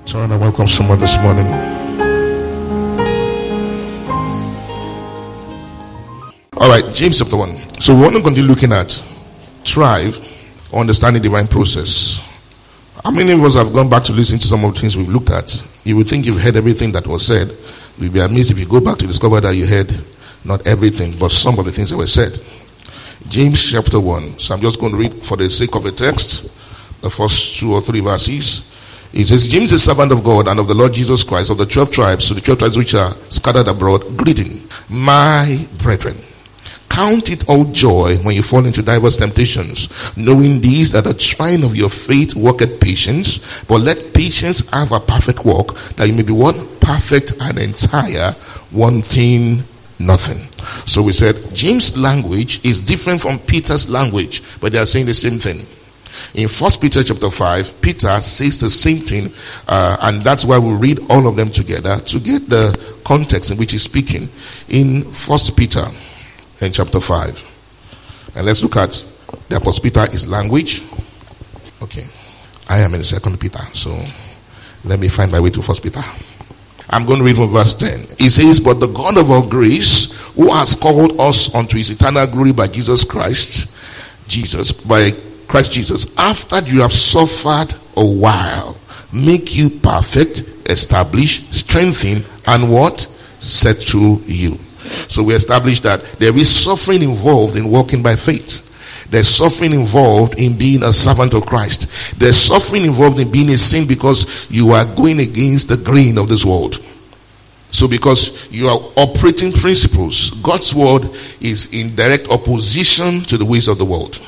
Turn and welcome someone this morning. All right, James chapter 1. So we want to continue looking at thrive, understanding divine process. How many of us have gone back to listen to some of the things we've looked at? You would think you've heard everything that was said. You'll be amazed if you go back to discover that you heard not everything, but some of the things that were said. James chapter 1. So I'm just going to read for the sake of the text, the first 2 or 3 verses. It says, James, a servant of God and of the Lord Jesus Christ, of the 12 tribes, so the 12 tribes which are scattered abroad, greeting. My brethren, count it all joy when you fall into diverse temptations, knowing these, that the trying of your faith worketh patience. But let patience have a perfect work, that you may be what? Perfect and entire, wanting nothing. So we said James' language is different from Peter's language, but they are saying the same thing. In 1 Peter chapter 5, Peter says the same thing, and that's why we read all of them together to get the context in which he's speaking. In 1 Peter in chapter 5, and let's look at the Apostle Peter, his language. Okay, I am in 2 Peter, so let me find my way to 1 Peter. I'm going to read from verse 10. It says, but the God of all grace, who has called us unto his eternal glory by Christ Jesus, after you have suffered a while, make you perfect, establish, strengthen, and what? Settle you. So we established that there is suffering involved in walking by faith. There's suffering involved in being a servant of Christ. There's suffering involved in being a saint because you are going against the grain of this world. So because you are operating principles, God's word is in direct opposition to the ways of the world.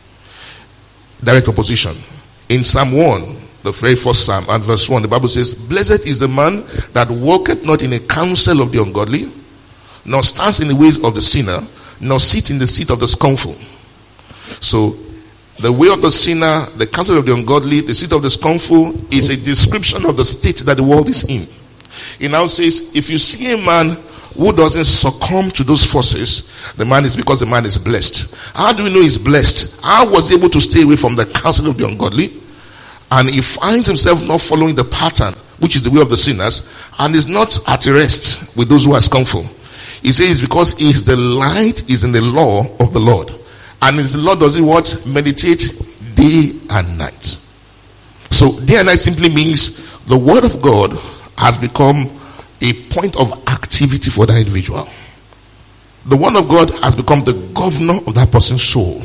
Direct opposition. In Psalm 1, the very first Psalm and verse 1, the Bible says, blessed is the man that walketh not in a counsel of the ungodly, nor stands in the ways of the sinner, nor sit in the seat of the scornful. So the way of the sinner, the counsel of the ungodly, the seat of the scornful is a description of the state that the world is in. It now says, if you see a man who doesn't succumb to those forces, the man is because the man is blessed. How do we know he's blessed? How was he able to stay away from the counsel of the ungodly? And he finds himself not following the pattern, which is the way of the sinners, and is not at rest with those who are scornful. He says because his delight is in the law of the Lord. And his Lord does it what? Meditate day and night. So day and night simply means the word of God has become a point of activity for that individual. The word of God has become the governor of that person's soul.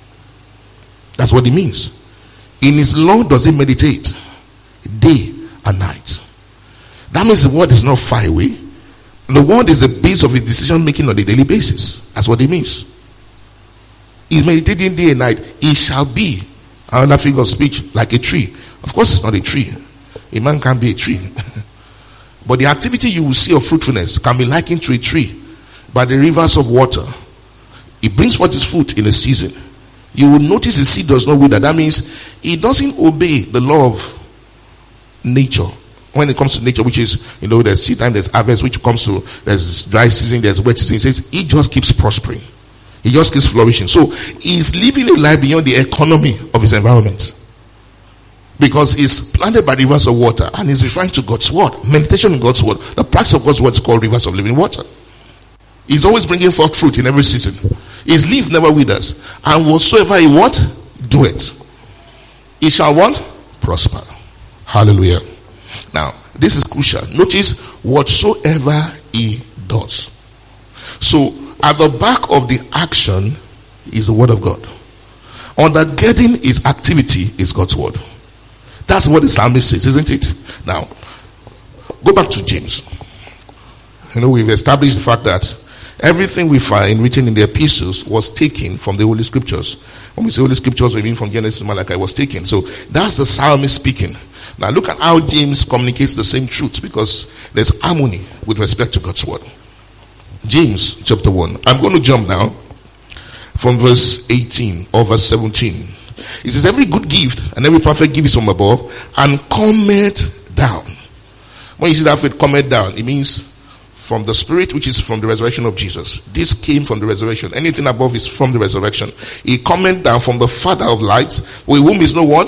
That's what it means. In his law does he meditate day and night. That means the word is not far away. The word is the base of his decision making on a daily basis. That's what it means. He's meditating day and night. He shall be, another figure of speech, like a tree. Of course it's not a tree. A man can't be a tree. But the activity you will see of fruitfulness can be likened to a tree by the rivers of water. It brings forth its fruit in a season. You will notice the seed does not wither. That means it doesn't obey the law of nature. When it comes to nature, which is, there's seed time, there's harvest, which comes to, there's dry season, there's wet season. It says it just keeps prospering. It just keeps flourishing. So he's living a life beyond the economy of his environment. Because it's planted by rivers of water, and he's referring to God's word. Meditation in God's word. The practice of God's word is called rivers of living water. He's always bringing forth fruit in every season. His leaf never withers. And whatsoever he what? Do it. He shall what? Prosper. Hallelujah. Now, this is crucial. Notice whatsoever he does. So, at the back of the action is the word of God. Undergirding his activity is God's word. That's what the psalmist says, isn't it? Now, go back to James. We've established the fact that everything we find written in the epistles was taken from the Holy Scriptures. When we say Holy Scriptures, we mean from Genesis to Malachi was taken. So that's the psalmist speaking. Now look at how James communicates the same truth, because there's harmony with respect to God's word. James chapter 1. I'm going to jump now from verse 18 or verse 17. It says, every good gift and every perfect gift is from above and cometh down. When you see that word cometh down, it means from the Spirit, which is from the resurrection of Jesus. This came from the resurrection. Anything above is from the resurrection. It cometh down from the Father of lights, with whom is no what?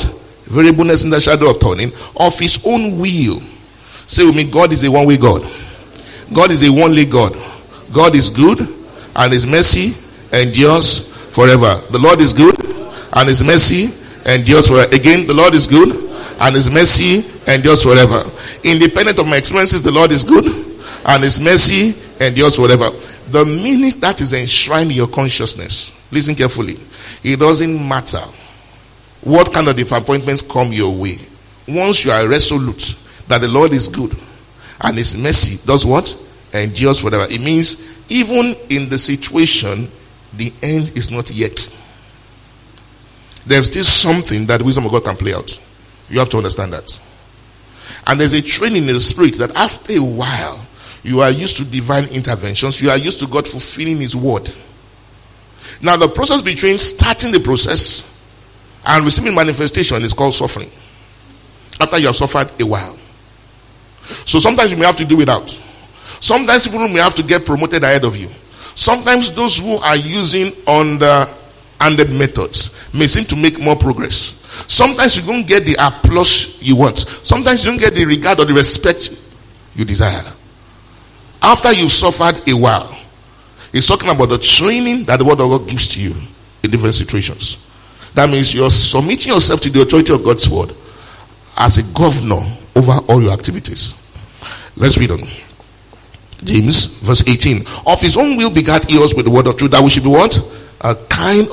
variableness in the shadow of turning, of his own will. Say with me, God is a one-way God. God is a one-way God. God is good, and his mercy endures forever. The Lord is good, and his mercy endures forever. Again, the Lord is good, and his mercy endures forever. Independent of my experiences, the Lord is good, and his mercy endures forever. The minute that is enshrined in your consciousness, listen carefully, it doesn't matter what kind of disappointments come your way. Once you are resolute that the Lord is good and his mercy does what? Endures forever. It means even in the situation, the end is not yet. There's still something that the wisdom of God can play out. You have to understand that. And there's a training in the spirit that after a while, you are used to divine interventions. You are used to God fulfilling his word. Now the process between starting the process and receiving manifestation is called suffering. After you have suffered a while. So sometimes you may have to do without. Sometimes people may have to get promoted ahead of you. Sometimes those who are using underhanded methods may seem to make more progress. Sometimes you don't get the applause you want. Sometimes you don't get the regard or the respect you desire. After you've suffered a while, it's talking about the training that the word of God gives to you in different situations. That means you're submitting yourself to the authority of God's word as a governor over all your activities. Let's read on. James verse 18. Of his own will begat he us with the word of truth, that we should be what? A kind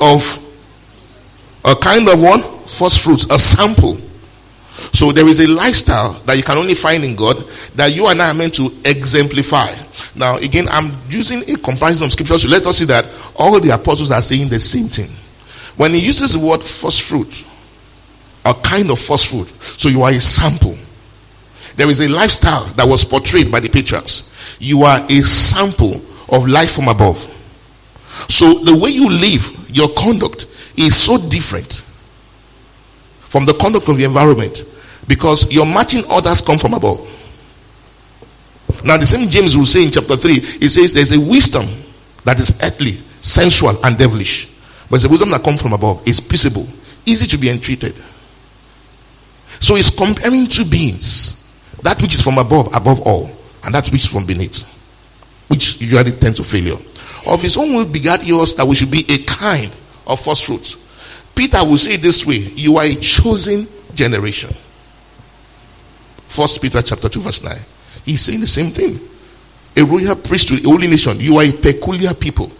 of what? First fruits, a sample. So there is a lifestyle that you can only find in God that you and I are meant to exemplify. Now again, I'm using a comparison of scriptures to let us see that all the apostles are saying the same thing. When he uses the word first fruit, a kind of first fruit, so you are a sample. There is a lifestyle that was portrayed by the patriarchs. You are a sample of life from above. So the way you live, your conduct is so different from the conduct of the environment, because your matching orders come from above. Now the same James will say in chapter 3, he says there's a wisdom that is earthly, sensual and devilish, but it's a wisdom that comes from above. It's peaceable, easy to be entreated. So he's comparing two beings, that which is from above all, and that which is from beneath, which usually tends to failure. Of his own will begat us that we should be a kind of first fruits. Peter will say it this way: you are a chosen generation. 1 Peter chapter 2 verse 9. He's saying the same thing. A royal priesthood, a holy nation. You are a peculiar people.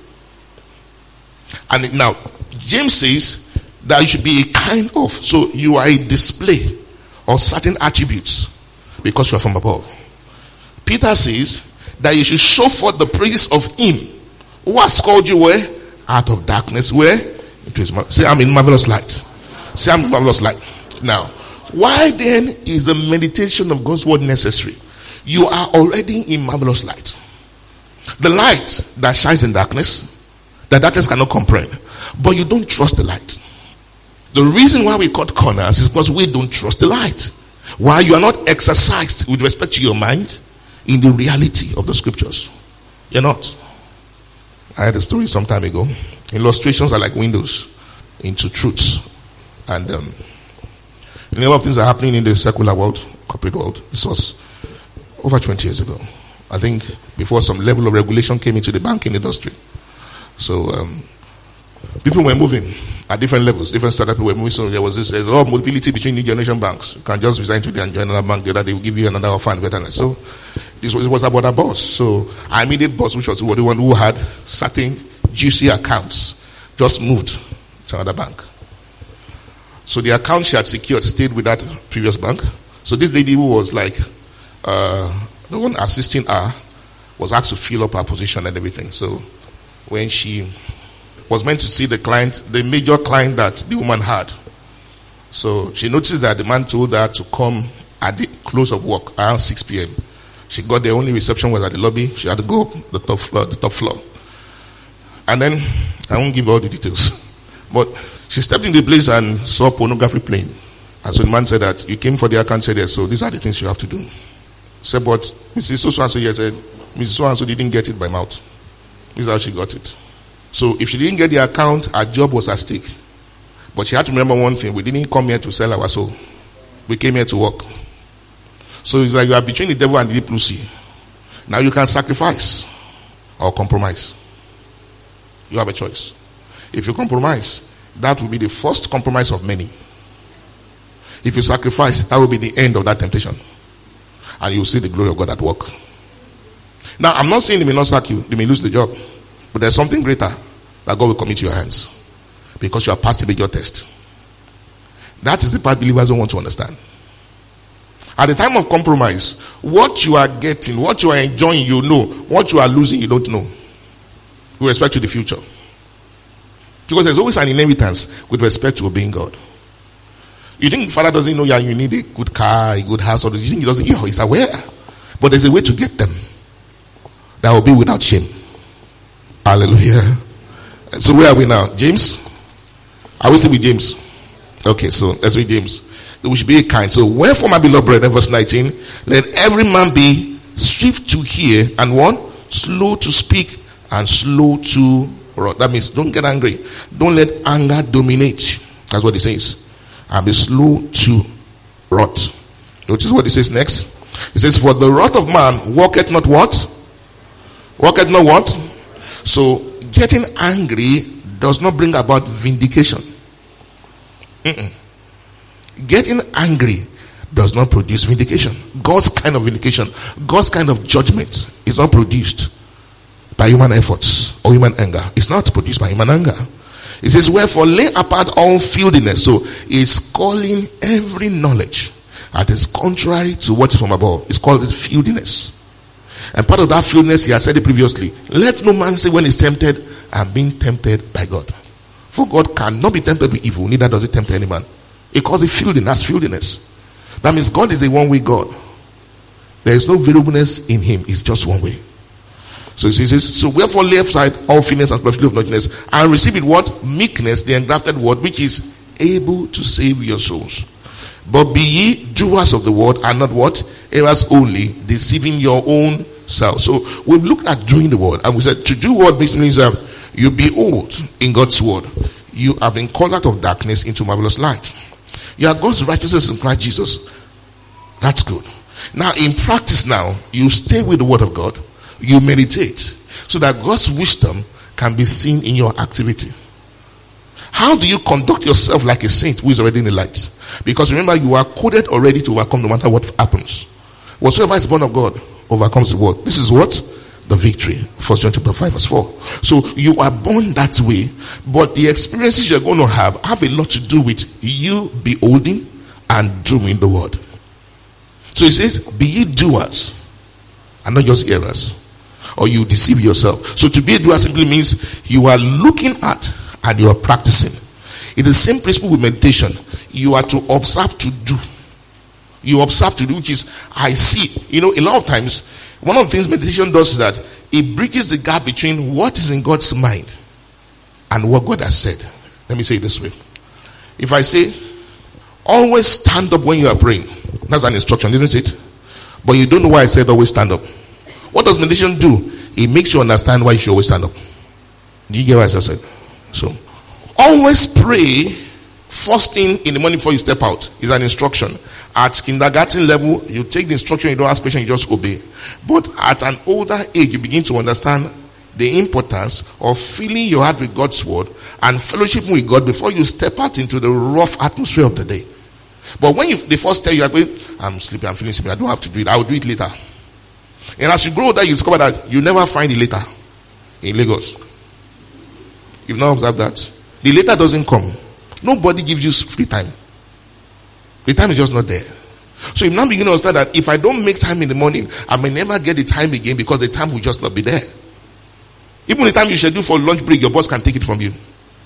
And now James says that you should be a kind of. So you are a display of certain attributes because you are from above. Peter says that you should show forth the praise of him who has called you where? Out of darkness. Where? Say, I'm in marvelous light. Say, I'm in marvelous light. Now, why then is the meditation of God's word necessary? You are already in marvelous light. The light that shines in darkness, the darkness cannot comprehend. But you don't trust the light. The reason why we cut corners is because we don't trust the light. Why? You are not exercised with respect to your mind in the reality of the scriptures. You're not. I had a story some time ago. Illustrations are like windows into truths. And a lot of things are happening in the secular world, corporate world. This was over 20 years ago. I think before some level of regulation came into the banking industry. So people were moving at different levels. Different startups were moving. So there's a lot of mobility between new generation banks. You can just resign today and join another bank. The other day will give you another offer and better. So this was about a boss. So our immediate boss, which was the one who had certain juicy accounts, just moved to another bank. So the account she had secured stayed with that previous bank. So this lady who was like the one assisting her was asked to fill up her position and everything. So when she was meant to see the client, the major client that the woman had, so she noticed that the man told her to come at the close of work around 6 p.m. She got there, only reception was at the lobby. She had to go up the top floor. And then, I won't give all the details, but she stepped in the place and saw pornography playing. And so the man said that, you came for the account, said yes, so these are the things you have to do. Said, but Mrs. So-and-so here said, Mrs. So-and-so didn't get it by mouth. This is how she got it. So if she didn't get the account, her job was at stake. But she had to remember one thing: we didn't come here to sell our soul. We came here to work. So it's like you are between the devil and the deep blue sea. Now you can sacrifice or compromise. You have a choice. If you compromise, that will be the first compromise of many. If you sacrifice, that will be the end of that temptation. And you will see the glory of God at work. Now, I'm not saying they may not sack you. They may lose the job. But there's something greater that God will commit to your hands. Because you have passed the major test. That is the part believers don't want to understand. At the time of compromise, what you are getting, what you are enjoying, you know. What you are losing, you don't know. With respect to the future. Because there's always an inheritance with respect to obeying God. You think Father doesn't know you need a good car, a good house, or you think he doesn't? Yeah, he's aware. But there's a way to get them that will be without shame. Hallelujah. And so where are we now? James? Are we still with James? Okay, so let's read James. We should be kind. So wherefore, my beloved brethren, verse 19, let every man be swift to hear and what? Slow to speak and slow to wrath. That means don't get angry. Don't let anger dominate. That's what it says. And be slow to wrath. Notice what it says next. It says, for the wrath of man worketh not what? Worketh not what? So getting angry does not bring about vindication. Getting angry does not produce vindication. God's kind of vindication, God's kind of judgment is not produced by human efforts or human anger. It's not produced by human anger. It says, wherefore lay apart all filthiness. So it's calling every knowledge that is contrary to what is from above. It's called this filthiness. And part of that filthiness, he has said it previously. Let no man say when he's tempted, I'm being tempted by God. For God cannot be tempted with evil, neither does he tempt any man. He calls it filthiness, filthiness. That means God is a one-way God. There is no variableness in him. It's just one way. So he says, so wherefore lay aside all filthiness and superfluity of naughtiness, and receive it what? Meekness, the engrafted word, which is able to save your souls. But be ye doers of the word, and not what? Hearers only, deceiving your own self. So we've looked at doing the word, and we said to do what means that you behold in God's word. You have been called out of darkness into marvelous light. You are God's righteousness in Christ Jesus. That's good. Now in practice now, you stay with the word of God. You meditate so that God's wisdom can be seen in your activity. How do you conduct yourself like a saint who is already in the light? Because remember, you are coded already to overcome no matter what happens. Whatsoever is born of God overcomes the world. This is what? The victory. 1 John chapter 5 verse 4. So you are born that way, but the experiences you're going to have a lot to do with you beholding and doing the word. So it says, be ye doers and not just hearers, or you deceive yourself. So to be a doer simply means you are looking at and you are practicing. It's the same principle with meditation. You are to observe to do. You observe to do, which is I see. You know, a lot of times, one of the things meditation does is that it bridges the gap between what is in God's mind and what God has said. Let me say it this way. If I say, always stand up when you are praying, that's an instruction, isn't it? But you don't know why I said always stand up. What does meditation do? It makes you understand why you should always stand up. Do you get what I just said? So, always pray first thing in the morning before you step out is an instruction. At kindergarten level, you take the instruction, you don't ask questions, you just obey. But at an older age, you begin to understand the importance of filling your heart with God's word and fellowshipping with God before you step out into the rough atmosphere of the day. But when they first tell you, I'm sleepy, I'm feeling sleepy, I don't have to do it, I'll do it later. And as you grow older, you discover that you never find it later in Lagos. You've not observed that. The later doesn't come. Nobody gives you free time. The time is just not there. So you now begin to understand that if I don't make time in the morning, I may never get the time again because the time will just not be there. Even the time you schedule for lunch break, your boss can take it from you.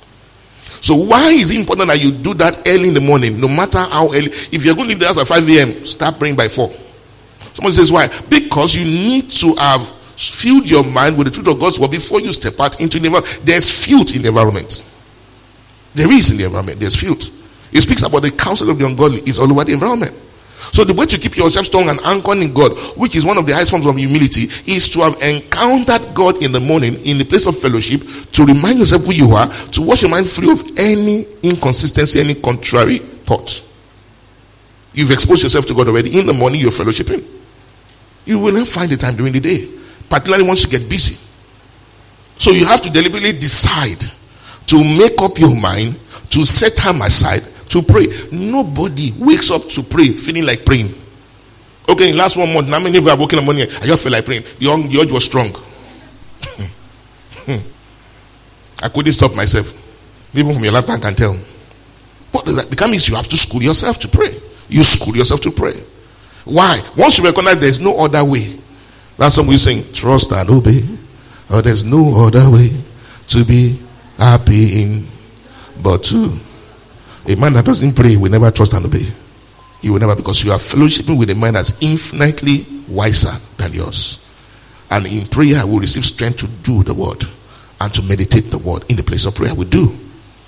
So why is it important that you do that early in the morning, no matter how early? If you're going to leave the house at 5 a.m., start praying by 4. Somebody says, why? Because you need to have filled your mind with the truth of God's word before you step out into the environment. There's filth in the environment. There is in the environment. There's filth. It speaks about the counsel of the ungodly. It's all over the environment. So the way to keep yourself strong and anchored in God, which is one of the highest forms of humility, is to have encountered God in the morning in the place of fellowship, to remind yourself who you are, to wash your mind free of any inconsistency, any contrary thoughts. You've exposed yourself to God already. In the morning, you're fellowshipping. You will not find the time during the day, particularly once you get busy. So you have to deliberately decide to make up your mind to set time aside to pray. Nobody wakes up to pray feeling like praying. Okay, in the last 1 month, how many of you have woken up in the morning? I just feel like praying. Your urge was strong. I couldn't stop myself. Even from your lifetime, I can tell. What does that become? Is you have to school yourself to pray. You school yourself to pray. Why? Once you recognize there's no other way. That's what we sing. Trust and obey. Or there's no other way to be happy in but to. A man that doesn't pray will never trust and obey. He will never, because you are fellowshipping with a man that's infinitely wiser than yours. And in prayer, I will receive strength to do the word and to meditate the word in the place of prayer. We do.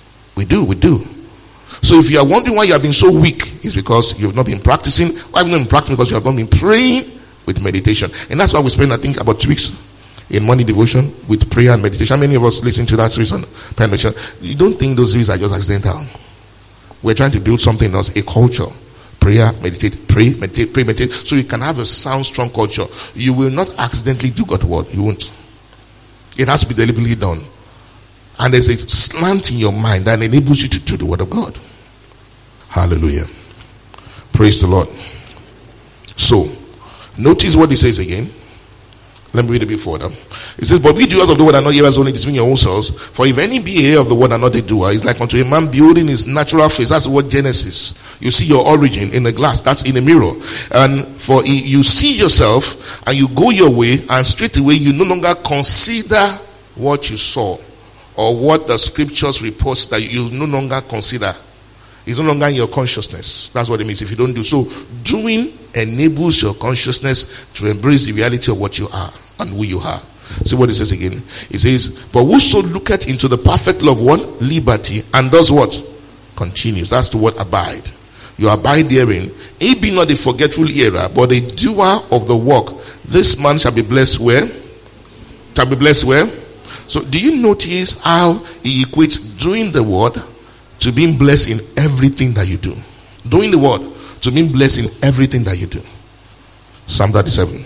So if you are wondering why you have been so weak, it's because you have not been practicing. Why have you not been practicing? Because you have not been praying with meditation. And that's why we spend, I think, about 2 weeks in morning devotion with prayer and meditation. How many of us listen to that series on prayer and meditation? You don't think those series are just accidental. We're trying to build something else, a culture. Prayer, meditate, pray, meditate, pray, meditate. So you can have a sound, strong culture. You will not accidentally do God's word. You won't. It has to be deliberately done. And there's a slant in your mind that enables you to do the word of God. Hallelujah. Praise the Lord. So, notice what he says again. Let me read it before them. It says, but we doers of the word are not hearers only, deceiving your own selves. For if any be a hearer of the word and not a doer, is like unto a man building his natural face. That's what Genesis. You see your origin in the glass. That's in a mirror. And for you see yourself and you go your way, and straight away you no longer consider what you saw or what the scriptures reports that you no longer consider. It's no longer in your consciousness. That's what it means if you don't do so. Doing enables your consciousness to embrace the reality of what you are and who you are. See what it says again. It says, but whoso looketh into the perfect law of what? Liberty, and does what? Continues. That's the word abide. You abide therein. He be not a forgetful hearer, but a doer of the work. This man shall be blessed where? Shall be blessed where? So do you notice how he equates doing the word to being blessed in everything that you do? Doing the word to being blessed in everything that you do. Psalm 37.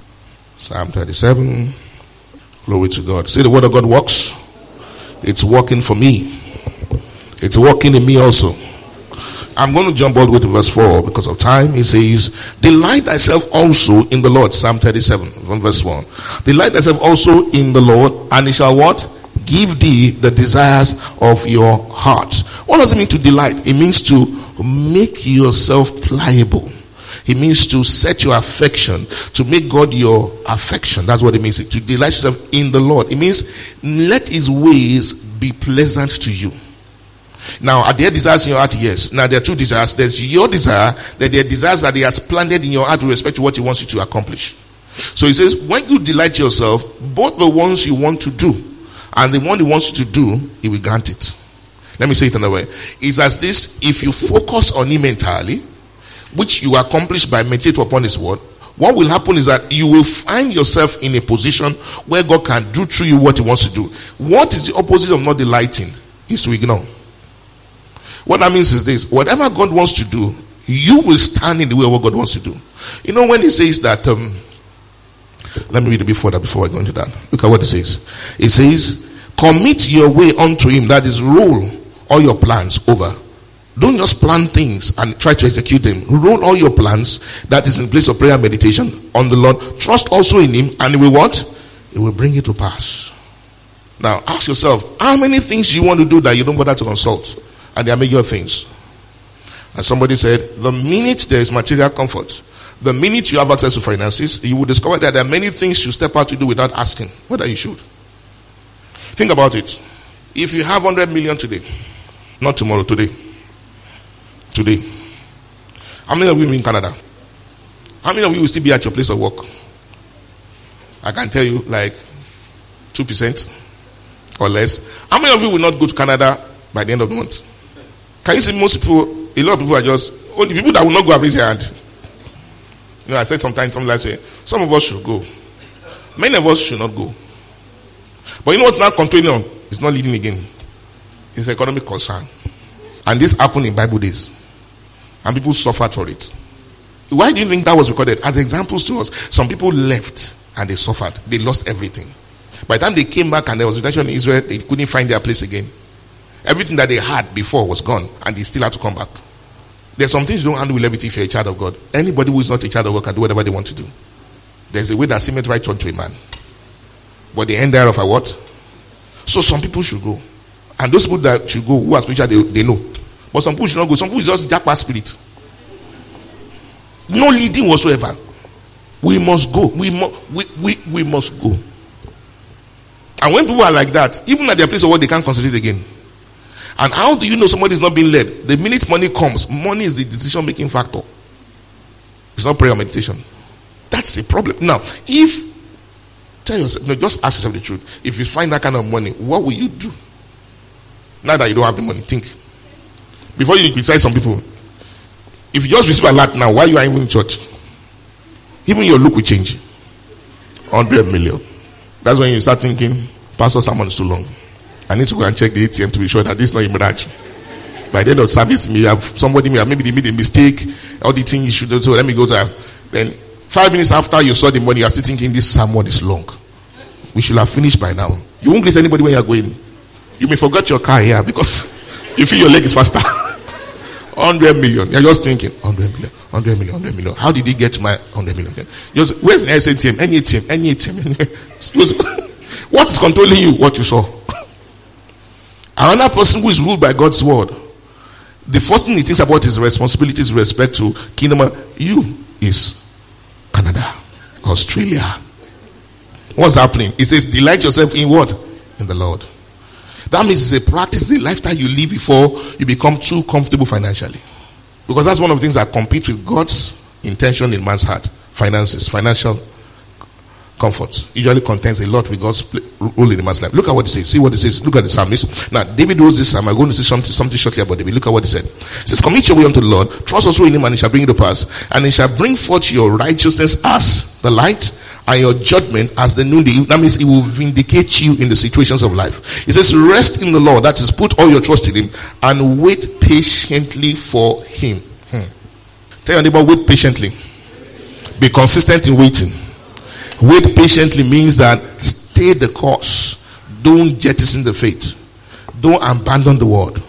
Psalm 37. Glory to God. See, the word of God works. It's working for me. It's working in me also. I'm going to jump all the way to verse 4 because of time. It says, delight thyself also in the Lord. Psalm 37 from verse 1. Delight thyself also in the Lord, and he shall what? Give thee the desires of your heart. What does it mean to delight? It means to make yourself pliable. It means to set your affection, to make God your affection. That's what it means. To delight yourself in the Lord. It means let his ways be pleasant to you. Now, are there desires in your heart? Yes. Now, there are two desires. There's your desire, that there are desires that he has planted in your heart with respect to what he wants you to accomplish. So he says, when you delight yourself, both the ones you want to do and the one he wants you to do, he will grant it. Let me say it another way. It's as this: if you focus on him entirely, which you accomplish by meditating upon his word, what will happen is that you will find yourself in a position where God can do through you what he wants to do. What is the opposite of not delighting? Is to ignore. What that means is this: whatever God wants to do, you will stand in the way of what God wants to do. You know, when he says that, let me read it before I go into that. Look at what it says. It says, commit your way unto him, that is, roll all your plans over. Don't just plan things and try to execute them. Roll all your plans, that is in place of prayer and meditation, on the Lord. Trust also in him, and he will what? He will bring it to pass. Now, ask yourself, how many things you want to do that you don't bother to consult? And they are major things. And somebody said, the minute there is material comfort, the minute you have access to finances, you will discover that there are many things you step out to do without asking whether you should. Think about it. If you have 100 million today, not tomorrow, today. How many of you in Canada? How many of you will still be at your place of work? I can tell you, like 2% or less. How many of you will not go to Canada by the end of the month? Can you see most people? A lot of people are just only people that will not go and raise their hand. I said sometimes, some of us should go. Many of us should not go. But you know what's not controlling on? It's not leading again. It's economic concern. And this happened in Bible days. And people suffered for it. Why do you think that was recorded? As examples to us, some people left and they suffered. They lost everything. By the time they came back and there was redemption in Israel, they couldn't find their place again. Everything that they had before was gone and they still had to come back. There's some things you don't handle with levity if you're a child of God. Anybody who is not a child of God can do whatever they want to do. There's a way that seemeth right unto a man, but the end thereof are what? So some people should go. And those people that should go, who are spiritual, they know. But some people should not go. Some people just jackpot spirit. No leading whatsoever. We must go. We must go. And when people are like that, even at their place of work, they can't concentrate again. And how do you know somebody is not being led? The minute money comes, money is the decision-making factor. It's not prayer or meditation. That's a problem. Now, tell yourself, just ask yourself the truth. If you find that kind of money, what will you do? Now that you don't have the money, think. Before you criticize some people, if you just receive a lot now, why you are even in church? Even your look will change. 100 million. That's when you start thinking, Pastor, sermon is too long. I need to go and check the ATM to be sure that this is not a mirage. By the end of service, maybe they made a mistake, all the things you should do, so let me go to. Then 5 minutes after you saw the money, you are still thinking this sermon is long. We should have finished by now. You won't greet anybody when you are going. You may forget your car here because you feel your leg is faster. 100 million. You're just thinking 100 million, 100 million, 100 million. How did he get my 100 million? Just, where's the ATM? Any ATM? What is controlling you? What you saw. Another person who is ruled by God's word, the first thing he thinks about his responsibilities with respect to kingdom is Canada, Australia. What's happening? It says, delight yourself in what? In the Lord. That means it's a practice, a lifestyle you live before you become too comfortable financially. Because that's one of the things that compete with God's intention in man's heart. Finances, financial comfort usually contains a lot with God's role in a man's life. Look at what he says. See what he says. Look at the psalmist. Now, David wrote this psalm. I'm going to say something shortly about David. Look at what he said. It says, commit your way unto the Lord. Trust also in him, and he shall bring it to pass. And he shall bring forth your righteousness as the light, and your judgment as the noonday. That means he will vindicate you in the situations of life. He says, rest in the Lord. That is, put all your trust in him, and wait patiently for him. Tell your neighbor, wait patiently. Be consistent in waiting. Wait patiently means that stay the course. Don't jettison the faith. Don't abandon the word.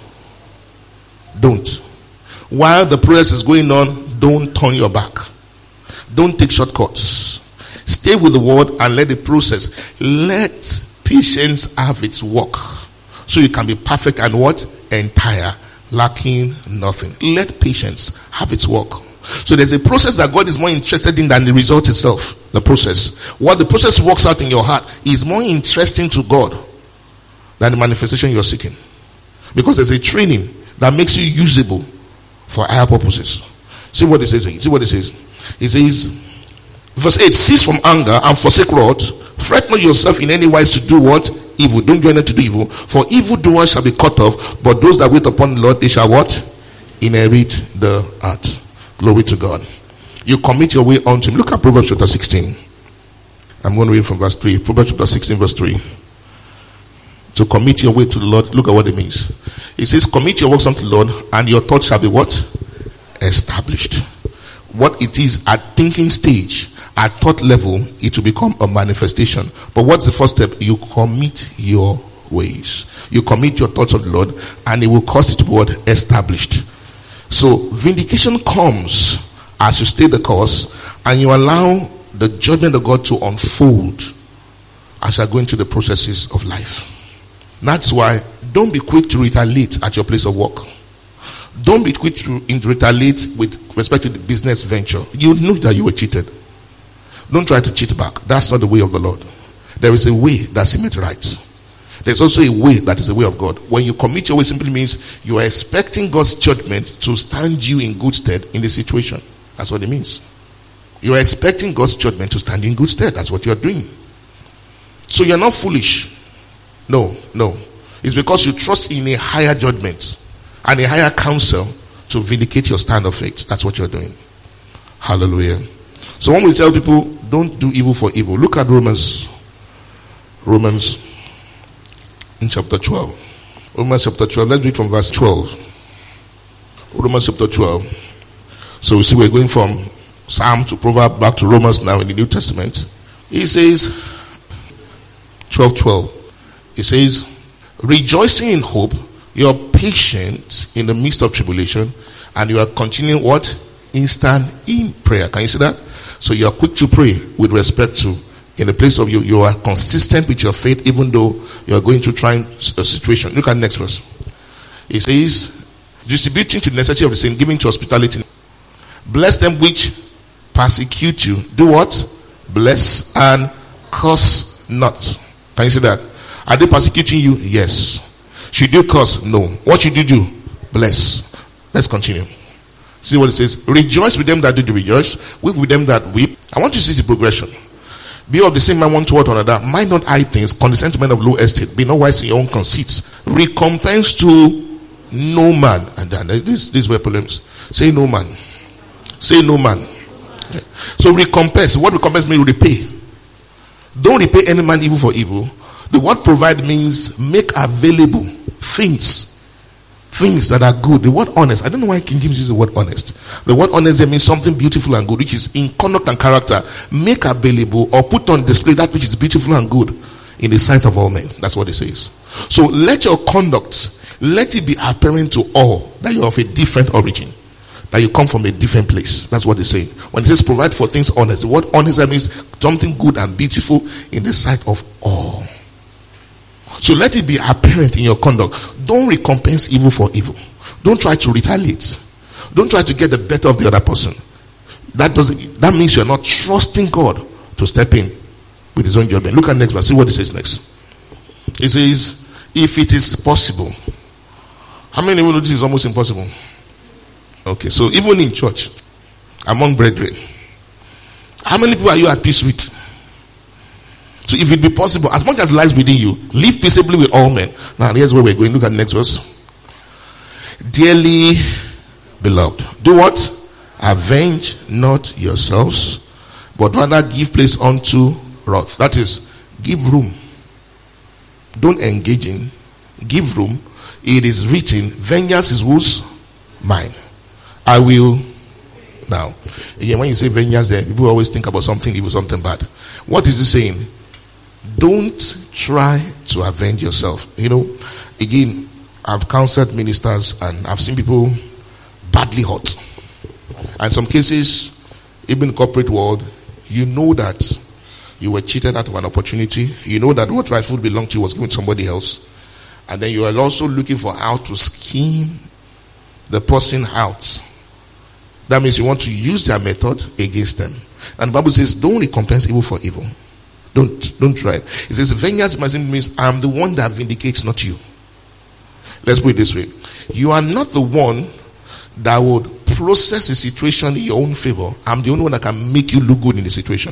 Don't. While the process is going on, don't turn your back. Don't take shortcuts. Stay with the word and let the process. Let patience have its work. So you can be perfect and what? Entire. Lacking nothing. Let patience have its work. So there's a process that God is more interested in than the result itself. The process. What the process works out in your heart is more interesting to God than the manifestation you're seeking. Because there's a training that makes you usable for higher purposes. See what it says. See what it says. It says, verse 8, cease from anger and forsake wrath. Fret not yourself in any wise to do what? Evil. Don't join them to do evil. For evildoers shall be cut off, but those that wait upon the Lord, they shall what? Inherit the earth. Glory to God. You commit your way unto him. Look at Proverbs chapter 16. I'm going to read from verse 3. Proverbs chapter 16 verse 3. To commit your way to the Lord. Look at what it means. It says, commit your works unto the Lord, and your thoughts shall be what? Established. What it is at thinking stage, at thought level, it will become a manifestation. But what's the first step? You commit your ways. You commit your thoughts of the Lord, and it will cause it to be what? Established. So vindication comes as you stay the course and you allow the judgment of God to unfold as you are going through the processes of life. That's why don't be quick to retaliate at your place of work. Don't be quick to retaliate with respect to the business venture. You know that you were cheated. Don't try to cheat back. That's not the way of the Lord. There is a way that seemeth right. There's also a way that is the way of God. When you commit your way, simply means you are expecting God's judgment to stand you in good stead in the situation. That's what it means. You are expecting God's judgment to stand in good stead. That's what you are doing. So you're not foolish. No. It's because you trust in a higher judgment and a higher counsel to vindicate your stand of faith. That's what you're doing. Hallelujah. So when we tell people, don't do evil for evil, look at Romans in chapter 12. Romans chapter 12. Let's read from verse 12. Romans chapter 12. So we see we're going from Psalm to Proverbs back to Romans now in the New Testament. He says, 12:12. He says, rejoicing in hope, you are patient in the midst of tribulation, and you are continuing what? Instant in prayer. Can you see that? So you are quick to pray with respect to, in the place of you are consistent with your faith, even though you are going through trying a situation. Look at the next verse. It says, distributing to the necessity of the saint, giving to hospitality. Bless them which persecute you. Do what? Bless and curse not. Can you see that? Are they persecuting you? Yes. Should you curse? No. What should you do? Bless. Let's continue. See what it says. Rejoice with them that do rejoice. Weep with them that weep. I want you to see the progression. Be of the same mind one toward another. Mind not high things. Condescend to men of low estate. Be not wise in your own conceits. Recompense to no man. And then these were problems. Say no man. Say no man. Okay. So recompense. What recompense means? Repay. Don't repay any man evil for evil. The word provide means make available things that are good. The word honest, I don't know why King James uses the word honest. The word honest means something beautiful and good, which is in conduct and character. Make available or put on display that which is beautiful and good in the sight of all men. That's what it says. So let your conduct, let it be apparent to all that you are of a different origin, that you come from a different place. That's what they say. When it says provide for things honest, the word honest means something good and beautiful in the sight of all. So let it be apparent in your conduct. Don't recompense evil for evil. Don't try to retaliate. Don't try to get the better of the other person. That means you're not trusting God to step in with his own judgment. Look at next verse. See what it says next. It says, if it is possible. How many will know this is almost impossible? Okay, so even in church, among brethren, how many people are you at peace with? So if it be possible, as much as lies within you, live peaceably with all men. Now here's where we're going. Look at the next verse. Dearly beloved, do what? Avenge not yourselves, but rather give place unto wrath. That is, give room. Don't engage in. Give room. It is written, vengeance is whose? Mine. I will. Now, again, when you say vengeance there, people always think about something evil, something bad. What is it saying? Don't try to avenge yourself. You know, again, I've counseled ministers and I've seen people badly hurt. And in some cases, even in the corporate world, you know that you were cheated out of an opportunity. You know that what rightfully belonged to you was given to somebody else. And then you are also looking for how to scheme the person out. That means you want to use their method against them. And the Bible says, don't recompense evil for evil. Don't try it. It says, vengeance means I'm the one that vindicates, not you. Let's put it this way. You are not the one that would process a situation in your own favor. I'm the only one that can make you look good in the situation.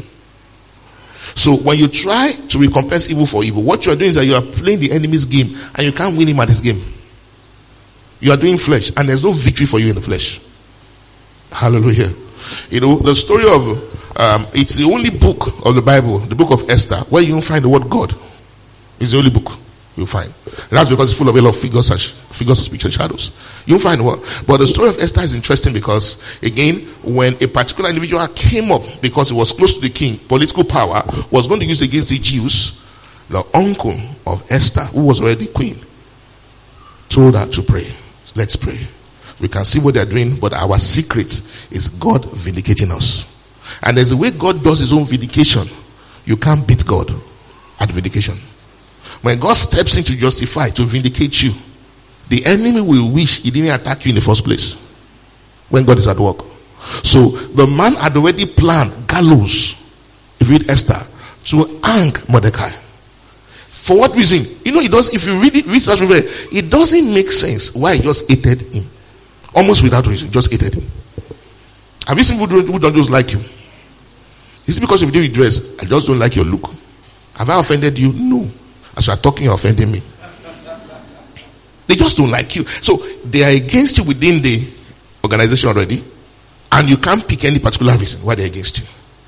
So when you try to recompense evil for evil, what you are doing is that you are playing the enemy's game and you can't win him at his game. You are doing flesh and there's no victory for you in the flesh. Hallelujah. You know, the story of it's the only book of the Bible, the book of Esther, where you don't find the word God. It's the only book you'll find. And that's because it's full of a lot of figures of speech and shadows. You'll find one. But the story of Esther is interesting because, again, when a particular individual came up because he was close to the king, political power, was going to use against the Jews, the uncle of Esther, who was already queen, told her to pray. Let's pray. We can see what they're doing, but our secret is God vindicating us. And there's a way God does his own vindication. You can't beat God at vindication. When God steps in to justify, to vindicate you, the enemy will wish he didn't attack you in the first place when God is at work. So the man had already planned gallows, if you read Esther, to hang Mordecai. For what reason? You know, it does. If you read such a way, it doesn't make sense why he just hated him. Almost without reason, just hated him. Have you seen people who don't just like you? Is it because of the way you dress? I just don't like your look. Have I offended you? No. As you are talking, you're offending me. They just don't like you. So they are against you within the organization already, and you can't pick any particular reason why they're against you.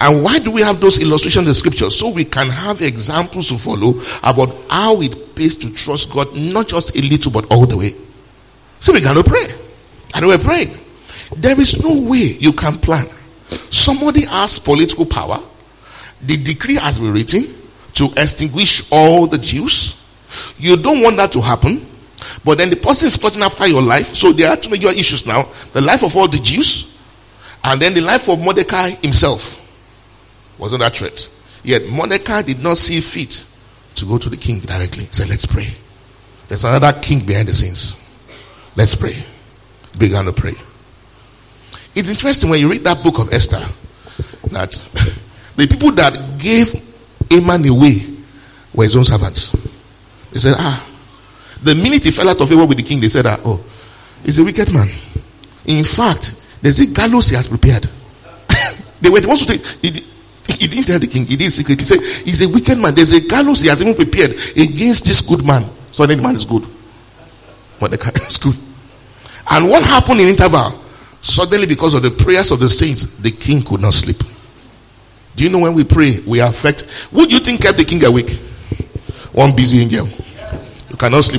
And why do we have those illustrations in the scripture? So we can have examples to follow about how it pays to trust God, not just a little, but all the way. So we can pray. And we're praying. There is no way you can plan. Somebody has political power. The decree has been written to extinguish all the Jews. You don't want that to happen. But then the person is plotting after your life. So there are two major issues now. The life of all the Jews. And then the life of Mordecai himself was under threat. Yet Mordecai did not see fit to go to the king directly. He said, let's pray. There's another king behind the scenes. Let's pray. Began to pray. It's interesting when you read that book of Esther that the people that gave Haman away were his own servants. They said, the minute he fell out of favor with the king, they said, he's a wicked man. In fact, there's a gallows he has prepared. They were the ones who he didn't tell the king, he did secretly. He said, he's a wicked man. There's a gallows he has even prepared against this good man. So then the man is good. But the guy is good. And what happened in interval? Suddenly, because of the prayers of the saints, the king could not sleep. Do you know when we pray, we affect? What do you think kept the king awake? One busy angel. You cannot sleep.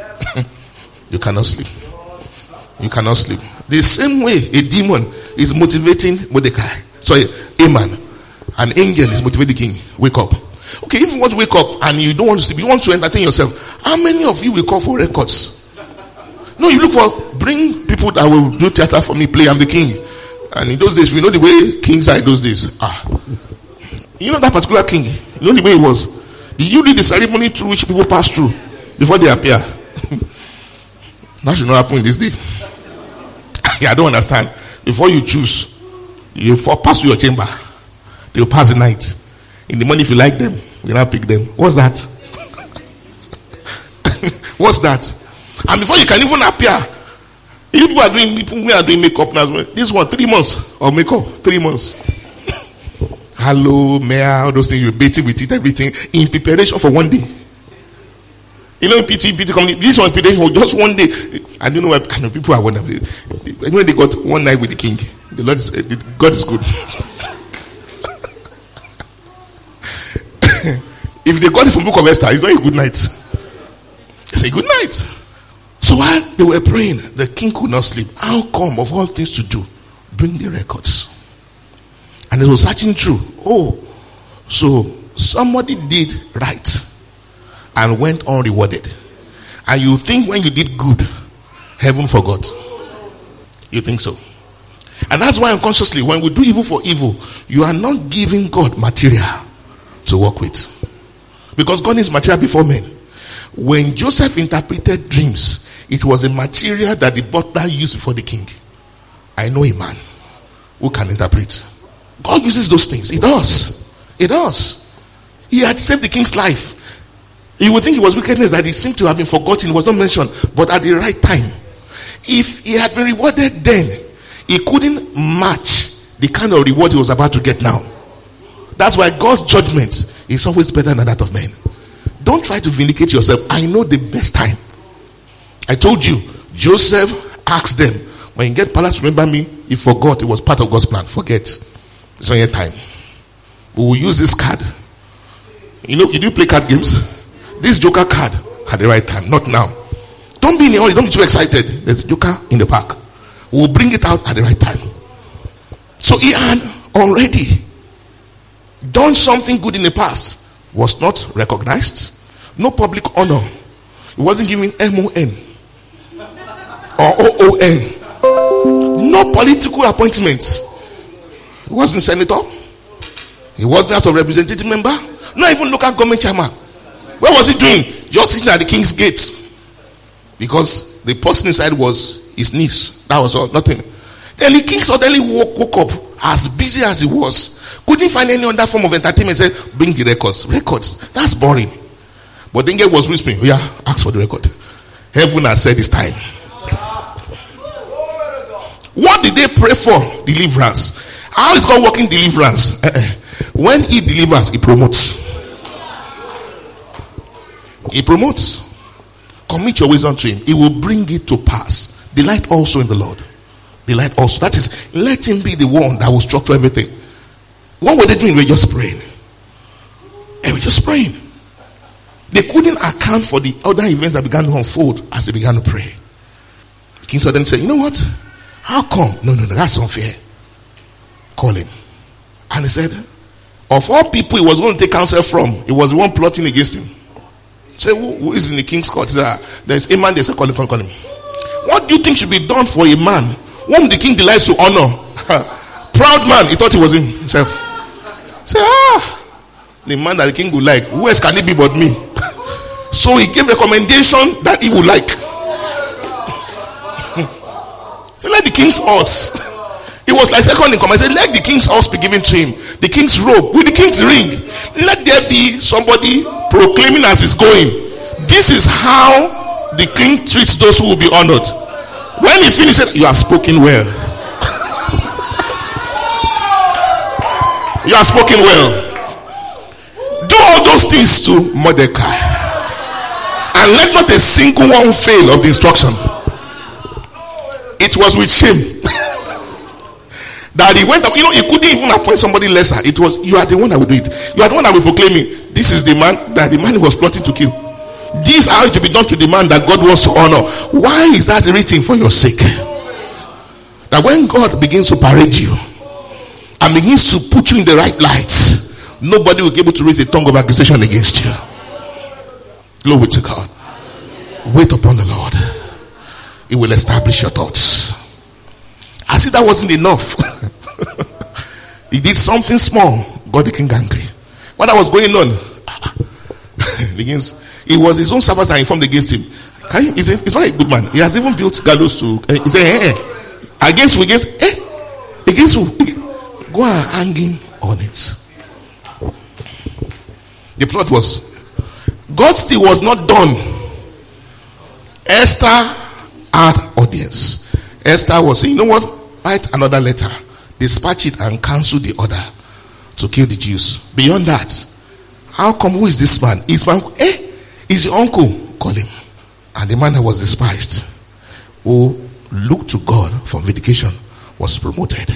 You cannot sleep. You cannot sleep. The same way a demon is motivating Mordecai. Sorry, Haman. An angel is motivating the king. Wake up. Okay, if you want to wake up and you don't want to sleep, you want to entertain yourself. How many of you will call for records? No, you look for, bring people that will do theater for me, play, I'm the king. And in those days, you know the way kings are in those days. You know that particular king, you know the way it was. Did you read the ceremony through which people pass through before they appear? That should not happen in this day. I don't understand. Before you choose, you pass through your chamber. They will pass the night. In the morning, if you like them, you now pick them. What's that? What's that? And before you can even appear, people are doing makeup now. This one, 3 months of makeup, 3 months. Hello, mayor, all those things, you're bathing with it, everything, in preparation for one day. You know, PT community, this one preparation for just one day. I don't know why, I know people are wondering. When they got one night with the king, the Lord is, God is good. If they got it from Book of Esther, it's not a good night. It's a good night. So while they were praying, the king could not sleep. How come, of all things to do, bring the records? And it was searching through. So somebody did right and went unrewarded. And you think when you did good, heaven forgot. You think so? And that's why unconsciously, when we do evil for evil, you are not giving God material to work with. Because God is material before men. When Joseph interpreted dreams, it was a material that the butler used before the king. I know a man who can interpret. God uses those things. He does. He does. He had saved the king's life. You would think it was wickedness that it seemed to have been forgotten. It was not mentioned. But at the right time, if he had been rewarded then, he couldn't match the kind of reward he was about to get now. That's why God's judgment is always better than that of men. Don't try to vindicate yourself. I know the best time. I told you, Joseph asked them, when you get palace, remember me. He forgot. It was part of God's plan. Forget. It's not yet time. We will use this card. You know, you do play card games. This joker card at the right time, not now. Don't be in a hurry. Don't be too excited. There's a joker in the park. We'll bring it out at the right time. So he had already done something good in the past. Was not recognized. No public honor. He wasn't given MON or OON. No political appointments. He wasn't senator. He wasn't House of Representative member. Not even local government chairman. What was he doing? Just sitting at the king's gate. Because the person inside was his niece. That was all. Nothing. Then the king suddenly woke up, as busy as he was. Couldn't find any other form of entertainment. Said, bring the records. Records. That's boring. But then God was whispering, yeah, ask for the record. Heaven has said it's time. What did they pray for? Deliverance. How is God working deliverance? When he delivers, he promotes. He promotes. Commit your ways unto him. He will bring it to pass. Delight also in the Lord. Delight also. That is, let him be the one that will structure everything. What were they doing? They were just praying. They were just praying. They couldn't account for the other events that began to unfold as they began to pray. King Solomon said, you know what? How come? No, that's unfair. Call him. And he said, of all people he was going to take counsel from, he was the one plotting against him. Say, who is in the king's court? He said, there's a man there. Call him. What do you think should be done for a man whom the king delights to honor? Proud man. He thought he was himself. Say, the man that the king would like. Who else can it be but me? So he gave recommendation that he would like. So let the king's horse. It was like second in command. He said, let the king's horse be given to him. The king's robe with the king's ring. Let there be somebody proclaiming as he's going. This is how the king treats those who will be honored. When he finished, he said, you have spoken well. You have spoken well. Do all those things to Mordecai, and let not a single one fail of the instruction. It was with shame that he went up. You know, he couldn't even appoint somebody lesser. It was, you are the one that will do it. You are the one that will proclaim it. This is the man that the man was plotting to kill. This how it to be done to the man that God wants to honor. Why is that written? For your sake. That when God begins to parade you and begins to put you in the right light, nobody will be able to raise a tongue of accusation against you. Glory to God. Wait upon the Lord. He will establish your thoughts. As if that wasn't enough. He did something small, got the king angry. What was going on? It was his own servants that informed against him. He's not a good man. He has even built gallows to. He said, against who? Against who? Go and hang him on it. The plot was, God still was not done. Esther had audience. Esther was saying, you know what? Write another letter, dispatch it, and cancel the order to kill the Jews. Beyond that, how come? Who is this man? His man, is your uncle? Call him. And the man that was despised, who looked to God for vindication, was promoted.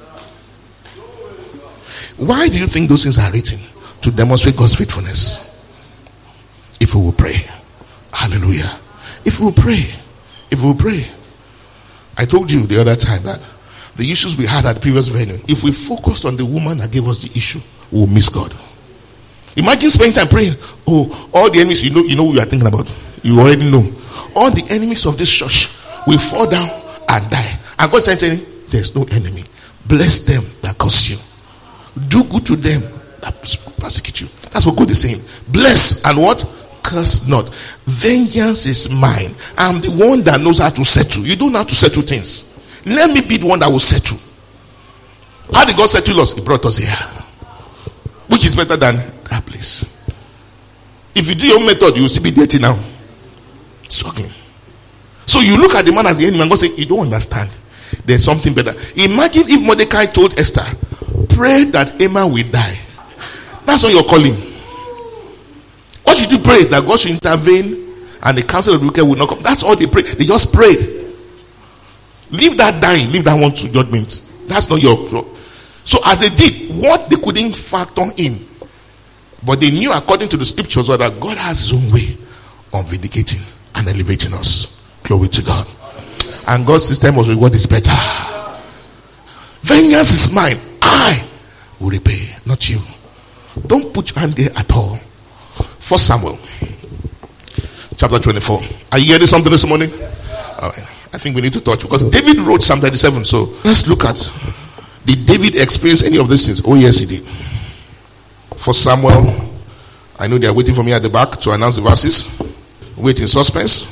Why do you think those things are written? To demonstrate God's faithfulness. If we will pray. Hallelujah. If we will pray. If we will pray. I told you the other time that the issues we had at the previous venue, if we focused on the woman that gave us the issue, we will miss God. Imagine spending time praying. Oh, all the enemies, you know who you are thinking about. You already know. All the enemies of this church will fall down and die. And God said, there's no enemy. Bless them that curse you. Do good to them that persecute you. That's what God is saying. Bless and what? Curse not. Vengeance is mine. I'm the one that knows how to settle. You don't know how to settle things. Let me be the one that will settle. How did God settle us? He brought us here. Which is better than that place. If you do your own method, you will still be dirty now. Struggling. So you look at the man as the enemy and God say, you don't understand. There's something better. Imagine if Mordecai told Esther, pray that Haman will die. That's not your calling. What should you pray? That God should intervene and the counsel of the wicked will not come. That's all they pray. They just prayed. Leave that dying. Leave that one to judgment. That's not your. So as they did, what they couldn't factor in, but they knew according to the scriptures that God has his own way of vindicating and elevating us. Glory to God. And God's system was reward is better. Vengeance is mine. I will repay, not you. Don't put your hand there at all. 1 Samuel chapter 24. Are you hearing something this morning? All right. I think we need to touch because David wrote Psalm 37. So let's look at, did David experience any of these things? Oh yes, he did. 1 Samuel. I know they are waiting for me at the back to announce the verses. Wait in suspense.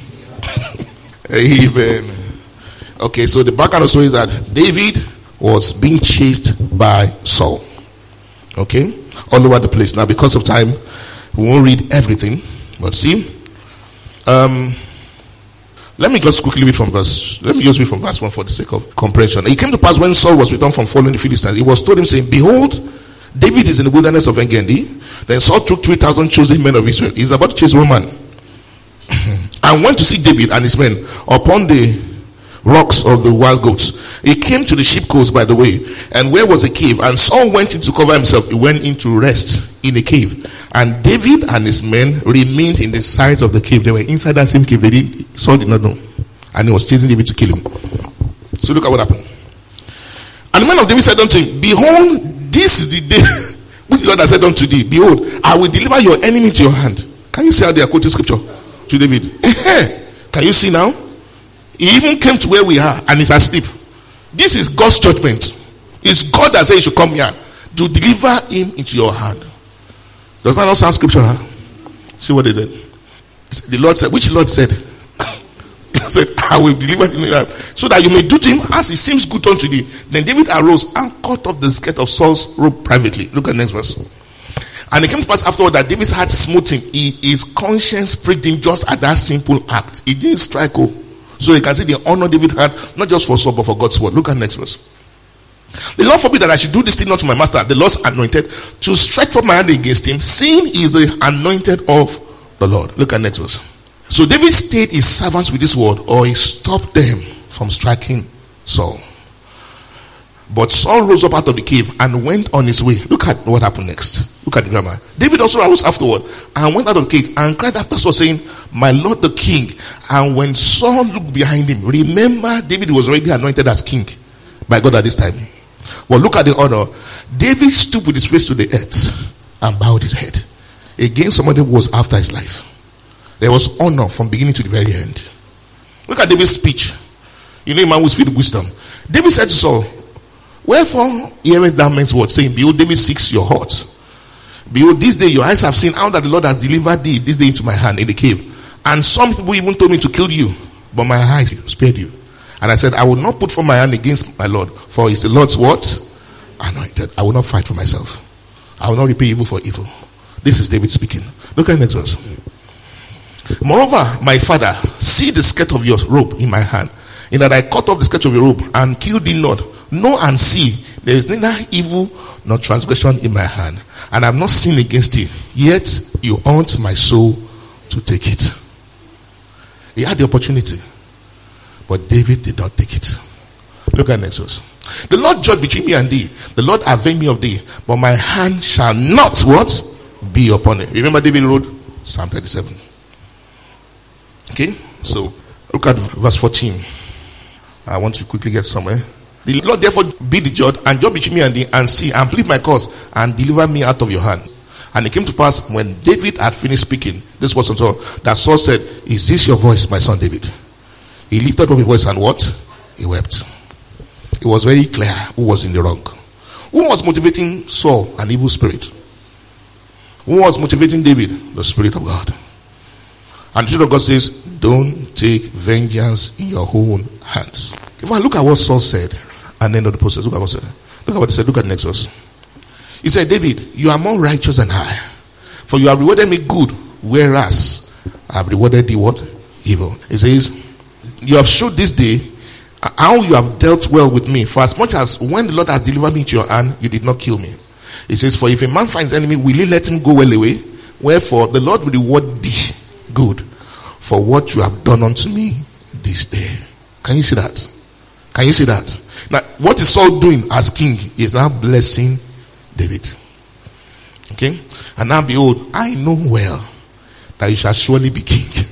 Amen. Okay, so the background of the story is that David was being chased by Saul. Okay, all over the place. Now, because of time, we won't read everything. But see, let me just quickly read from verse. Let me just read from verse 1 for the sake of comprehension. It came to pass when Saul was returned from following the Philistines, it was told him, saying, behold, David is in the wilderness of En-Gedi. Then Saul took 3,000 chosen men of Israel. He's about to chase one man. And went to see David and his men upon the rocks of the wild goats. He came to the sheep coast by the way, and where was a cave, and Saul went in to cover himself. He went in to rest in a cave, and David and his men remained in the sides of the cave. They were inside that same cave. Saul did not know, and he was chasing David to kill him. So look at what happened. And the man of David said unto him, behold, this is the day which the Lord has said unto thee, behold, I will deliver your enemy to your hand. Can you see how they are quoting scripture to David? Can you see now? He even came to where we are and he's asleep. This is God's judgment. It's God that said you should come here to deliver him into your hand. Does that not sound scriptural? See what they did. The Lord said, which Lord said? Said, I will deliver him so that you may do to him as it seems good unto thee. Then David arose and cut off the skirt of Saul's robe privately. Look at the next verse. And it came to pass afterward that David's heart smote him. His conscience pricked him just at that simple act. He didn't strike. So you can see the honor David had, not just for Saul but for God's word. Look at the next verse. The Lord forbid that I should do this thing not to my master, the Lord's anointed, to stretch forth my hand against him, seeing he is the anointed of the Lord. Look at the next verse. So David stayed his servants with this word, or he stopped them from striking Saul. But Saul rose up out of the cave and went on his way. Look at what happened next. Look at the grammar. David also arose afterward and went out of the cave and cried after Saul, saying, my Lord the king. And when Saul looked behind him, remember David was already anointed as king by God at this time. Well, look at the honor. David stooped with his face to the earth and bowed his head against somebody who was after his life. There was honor from beginning to the very end. Look at David's speech. You know a man who speaks with wisdom. David said to Saul, wherefore hearest thou men's word, saying, behold, David seeks your heart. Behold, this day your eyes have seen how that the Lord has delivered thee this day into my hand in the cave. And some people even told me to kill you, but my eyes spared you. And I said, I will not put forth my hand against my Lord, for it's the Lord's what? Anointed. I will not fight for myself. I will not repay evil for evil. This is David speaking. Look at the next verse. Moreover, my father, see the skirt of your robe in my hand, in that I cut off the skirt of your robe and killed thee not. Know and see, there is neither evil nor transgression in my hand, and I have not sinned against thee. Yet you haunt my soul to take it. He had the opportunity, but David did not take it. Look at next verse. The Lord judge between me and thee. The Lord avenge me of thee, but my hand shall not what? Be upon it. Remember David wrote Psalm 37. Okay, so look at verse 14. I want to quickly get somewhere. The Lord therefore be the judge, and judge between me and thee, and see, and plead my cause, and deliver me out of your hand. And it came to pass, when David had finished speaking, this was Saul, that Saul said, is this your voice, my son David? He lifted up his voice and what? He wept. It was very clear who was in the wrong. Who was motivating Saul? An evil spirit. Who was motivating David? The Spirit of God. And the Spirit of God says, don't take vengeance in your own hands. If I look at what Saul said, and then the process, look at what he said. Look at what he said. Look at the next verse. He said, David, you are more righteous than I, for you have rewarded me good, whereas I have rewarded thee what? Evil. He says, you have showed this day how you have dealt well with me, for as much as when the Lord has delivered me into your hand, you did not kill me. He says, for if a man finds enemy, will he let him go well away? Wherefore the Lord will reward thee good for what you have done unto me this day. Can you see that? Can you see that? Now, what is Saul doing as king? He is now blessing David. Okay? And now behold, I know well that you shall surely be king.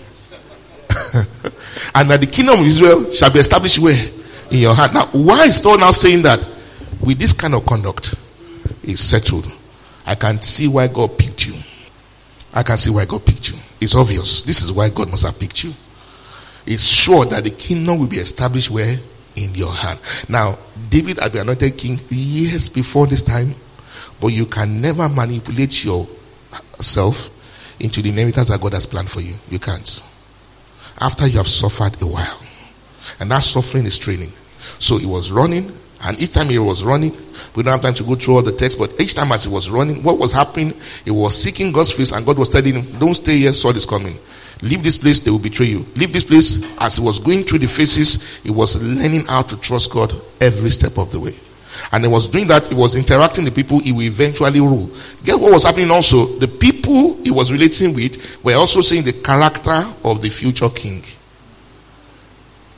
And that the kingdom of Israel shall be established where? In your heart. Now, why is Saul now saying that? With this kind of conduct, it's settled. I can see why God picked you. I can see why God picked you. It's obvious. This is why God must have picked you. It's sure that the kingdom will be established where? In your hand. Now, David had been anointed king years before this time, but you can never manipulate yourself into the inheritance that God has planned for you. You can't. After you have suffered a while. And that suffering is training. So he was running, and each time he was running, we don't have time to go through all the text, but each time as he was running, what was happening? He was seeking God's face, and God was telling him, don't stay here, Saul is coming. Leave this place, they will betray you. Leave this place. As he was going through the phases, he was learning how to trust God every step of the way. And he was doing that. He was interacting with the people he will eventually rule. Get what was happening also? The people he was relating with were also seeing the character of the future king.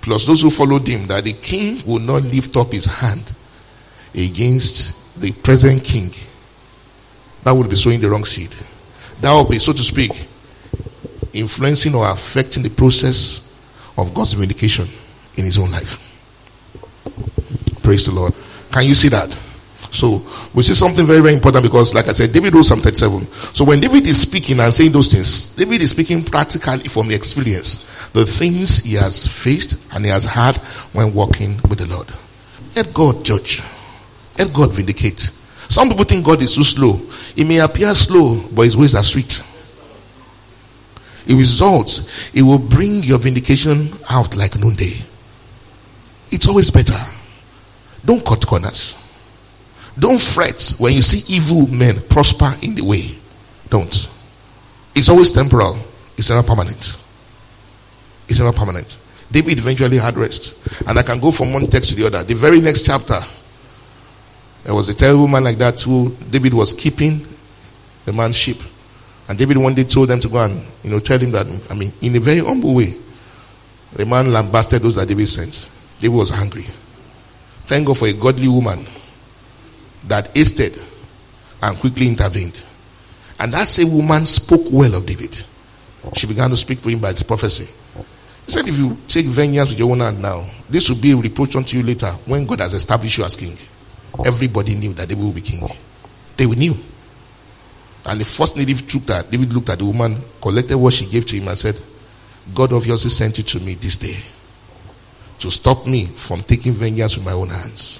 plus those who followed him, that the king would not lift up his hand against the present king. That would be sowing the wrong seed. That would be, so to speak, influencing or affecting the process of God's vindication in his own life. Praise the Lord. Can you see that? So we see something very, very important, because like I said, David wrote Psalm 37. So when David is speaking and saying those things, David is speaking practically from the experience, the things he has faced and he has had when walking with the Lord. Let God judge. Let God vindicate. Some people think God is too slow. He may appear slow, but his ways are sweet. It results, it will bring your vindication out like noonday. It's always better. Don't cut corners. Don't fret when you see evil men prosper in the way. Don't. It's always temporal. It's never permanent. It's never permanent. David eventually had rest. And I can go from one text to the other. The very next chapter, there was a terrible man like that who David was keeping the man's sheep. And David one day told them to go and, tell him that, in a very humble way, the man lambasted those that David sent. David was angry. Thank God for a godly woman that hasted and quickly intervened. And that same woman spoke well of David. She began to speak to him by this prophecy. He said, if you take vengeance with your own hand now, this will be a reproach unto you later when God has established you as king. Everybody knew that David will be king. They knew. And the first native troop that David looked at the woman, collected what she gave to him and said, God obviously sent you to me this day to stop me from taking vengeance with my own hands.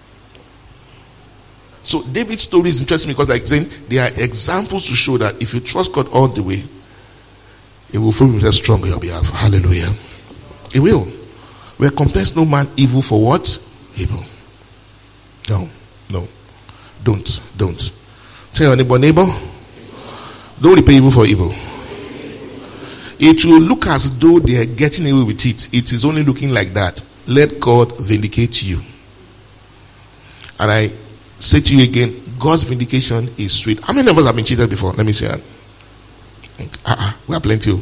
So David's story is interesting because, like saying, there are examples to show that if you trust God all the way, He will prove Himself strong on your behalf. Hallelujah. He will. Recompense no man evil for what? Evil. No. Don't. Tell your neighbor, don't repay evil for evil. It will look as though they are getting away with it. It is only looking like that. Let God vindicate you. And I say to you again, God's vindication is sweet. How many of us have been cheated before? Let me see that. We have plenty.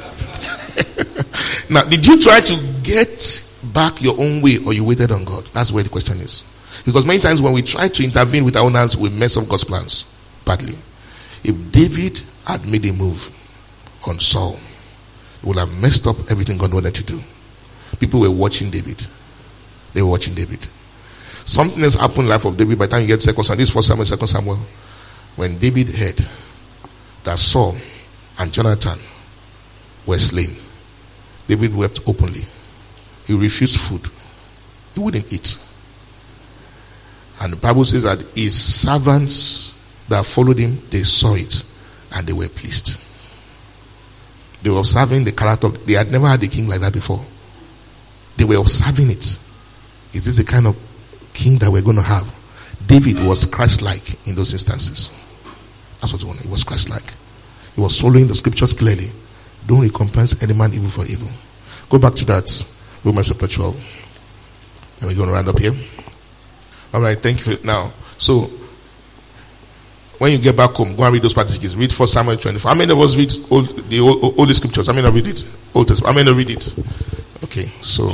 Now, did you try to get back your own way, or you waited on God? That's where the question is. Because many times when we try to intervene with our own hands, we mess up God's plans badly. If David had made a move on Saul, he would have messed up everything God wanted to do. People were watching David. They were watching David. Something has happened in the life of David by the time you get 2 Samuel. This is 1 Samuel, 2 Samuel. When David heard that Saul and Jonathan were slain, David wept openly. He refused food. He wouldn't eat. And the Bible says that his servants that followed him, they saw it and they were pleased. They were observing the character. They had never had a king like that before. They were observing it. Is this the kind of king that we're going to have? David was Christ-like in those instances. That's what he wanted. He was Christ-like. He was following the scriptures clearly. Don't recompense any man evil for evil. Go back to that Romans chapter 12. And we're going to round up here. All right, thank you for it. Now, so when you get back home, go and read those passages. Read 1 Samuel 24. How many of us read all the scriptures? How many of us read it? Old Testament. How many read it? Okay, so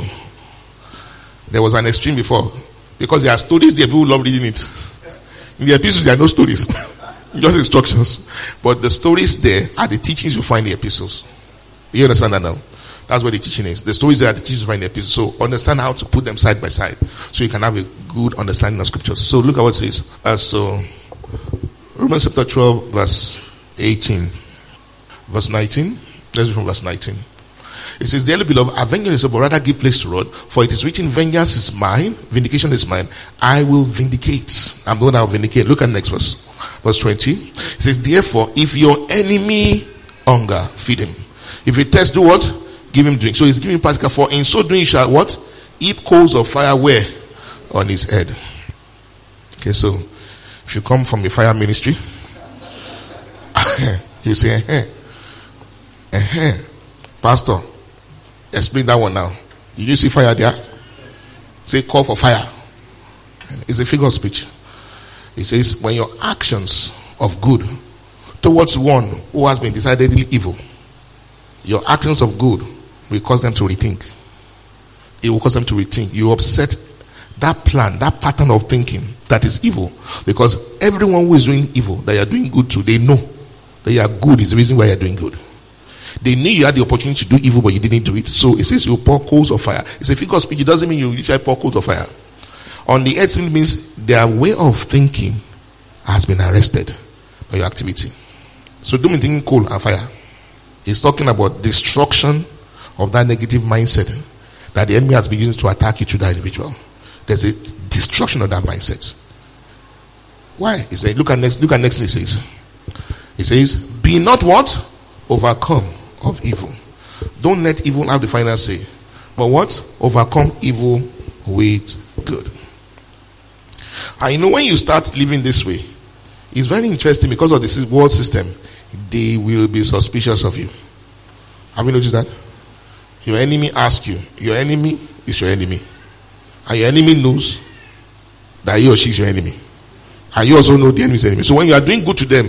there was an extreme before. Because there are stories there, people love reading it. In the epistles, there are no stories. Just instructions. But the stories there are the teachings you find in the epistles. You understand that now? That's what the teaching is. The stories there are the teachings you find in the epistles. So understand how to put them side by side, so you can have a good understanding of scriptures. So look at what it says. So Romans chapter 12, verse 18. Verse 19. Let's read from verse 19. It says, dearly beloved, avenge yourself, but rather give place to God. For it is written, vengeance is mine, vindication is mine. I will vindicate. I'm the one that will vindicate. Look at the next verse. Verse 20. It says, therefore, if your enemy hunger, feed him. If he thirst, do what? Give him drink. So he's giving practical. For in so doing, you shall what? Heap coals of fire where? On his head. Okay, so if you come from the fire ministry, you say, Pastor, explain that one now. Did you see fire there? Say, call for fire. It's a figure of speech. It says, when your actions of good towards one who has been decidedly evil, your actions of good will cause them to rethink. it will cause them to rethink. You upset that plan, that pattern of thinking that is evil. Because everyone who is doing evil, that you are doing good to, they know that you are good is the reason why you are doing good. They knew you had the opportunity to do evil, but you didn't do it. So it says you pour coals of fire. It's a figure of speech. It doesn't mean you literally pour coals of fire. On the earth, it means their way of thinking has been arrested by your activity. So don't be thinking coal and fire. It's talking about destruction of that negative mindset that the enemy has been using to attack you to that individual. There's a destruction of that mindset. Why? He said, look at next it says. It says, be not what? Overcome of evil. Don't let evil have the final say. But what? Overcome evil with good. And you know, when you start living this way, it's very interesting because of this world system. They will be suspicious of you. Have you noticed that? Your enemy asks you. Your enemy is your enemy. And your enemy knows that he or she is your enemy. And you also know the enemy is your enemy. So when you are doing good to them,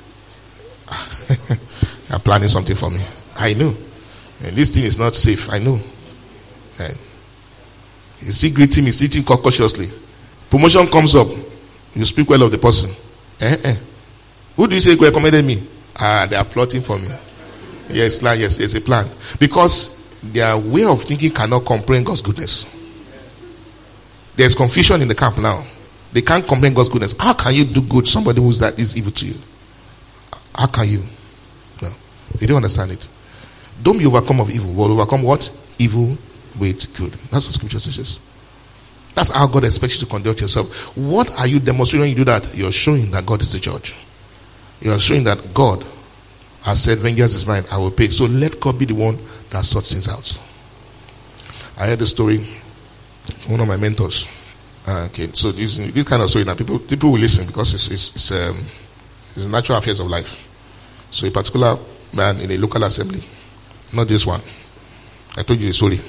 you are planning something for me. I know. And this thing is not safe. I know. And you see greeting, he's eating cautiously. Promotion comes up. You speak well of the person. Who do you say recommended me? They are plotting for me. Yes, it's a plan. Because their way of thinking cannot comprehend God's goodness. There's confusion in the camp now. They can't comprehend God's goodness. How can you do good to somebody who's that is evil to you? How can you? No. They don't understand it. Don't be overcome of evil. But overcome what? Evil with good. That's what scripture teaches. That's how God expects you to conduct yourself. What are you demonstrating when you do that? You're showing that God is the judge. You're showing that God has said, vengeance is mine, I will pay. So let God be the one that sorts things out. I heard the story from one of my mentors. Okay, so this kind of story now, people will listen because it's natural affairs of life. So a particular man in a local assembly, not this one, I told you the story,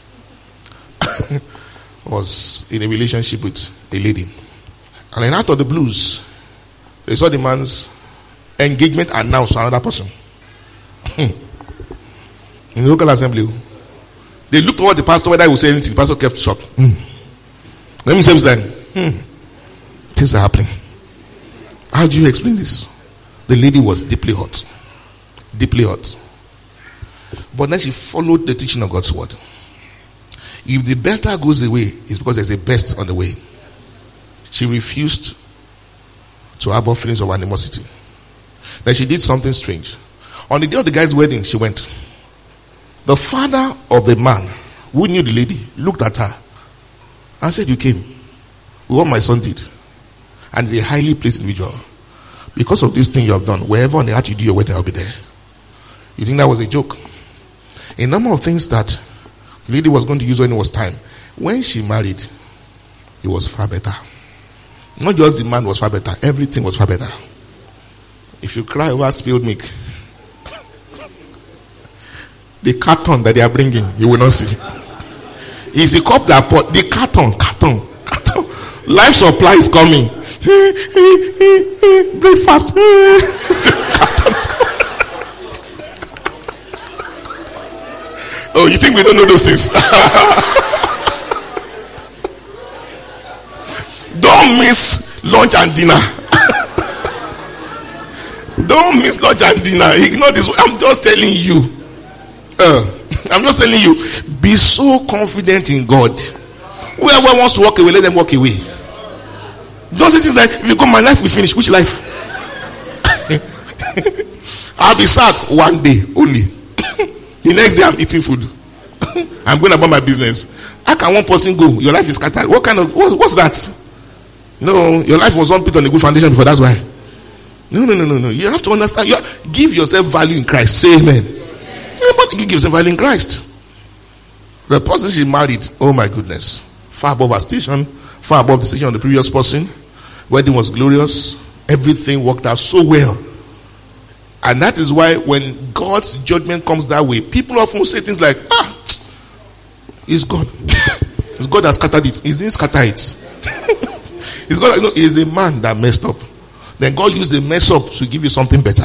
was in a relationship with a lady. And then out of the blues, they saw the man's engagement announced to another person. In the local assembly, they looked toward the pastor whether he would say anything. The pastor kept shocked. Let me say this then. Things are happening. How do you explain this? The lady was deeply hurt. Deeply hurt. But then she followed the teaching of God's word. If the better goes away, it's because there's a best on the way. She refused to harbor feelings of animosity. Then she did something strange. On the day of the guy's wedding, she went. The father of the man who knew the lady looked at her and said, you came with what my son did. And he's a highly placed individual. Because of this thing you have done, wherever on the earth you do your wedding, I'll be there. You think that was a joke? A number of things that the lady was going to use when it was time. When she married, it was far better. Not just the man was far better, everything was far better. If you cry over spilled milk, the carton that they are bringing, you will not see. It's a cup that pot, the carton. Life supply is coming. Breakfast. Oh, you think we don't know those things? Don't miss lunch and dinner. Don't miss lunch and dinner. Ignore this. I'm just telling you. Be so confident in God. Whoever wants to walk away, let them walk away. Don't say things like, if you go, my life will finish. Which life? I'll be sad one day only. The next day I'm eating food. I'm going about my business. How can one person go? Your life is scattered. What's that? No, your life was not put on a good foundation before. That's why. No. You have to understand. Give yourself value in Christ. Say amen. But you give yourself value in Christ. The person she married, oh my goodness, far above her station, far above the station of the previous person. Wedding was glorious. Everything worked out so well. And that is why when God's judgment comes that way, people often say things like, it's God. It's God that scattered it. He didn't scatter it. It's God. It's a man that messed up. Then God used the mess up to give you something better.